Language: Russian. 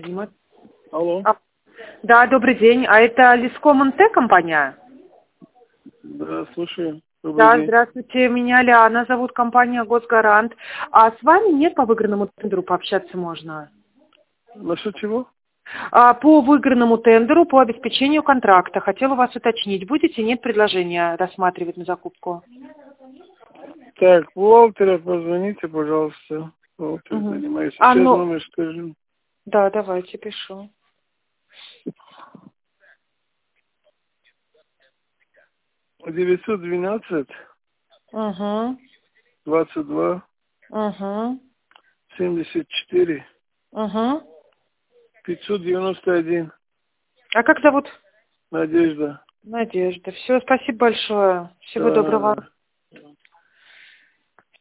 Дима. Алло. Да, добрый день. А это Лиском НТ компания? Да, слушаю. Добрый Да, день. здравствуйте. Меня Лиана зовут, компания Госгарант. А с вами нет по выигранному тендеру пообщаться можно? Насчет чего? По выигранному тендеру по обеспечению контракта. Хотела вас уточнить. Будете, нет предложения рассматривать на закупку? Так, бухгалтера позвоните, пожалуйста. Бухгалтер Угу. занимается. Сейчас Ну, номер скажу. да, давайте, пишу. 912 Угу. 22 Угу. 74 Угу. 591. А как зовут? Надежда. Надежда. Все, спасибо большое. Всего Да. доброго.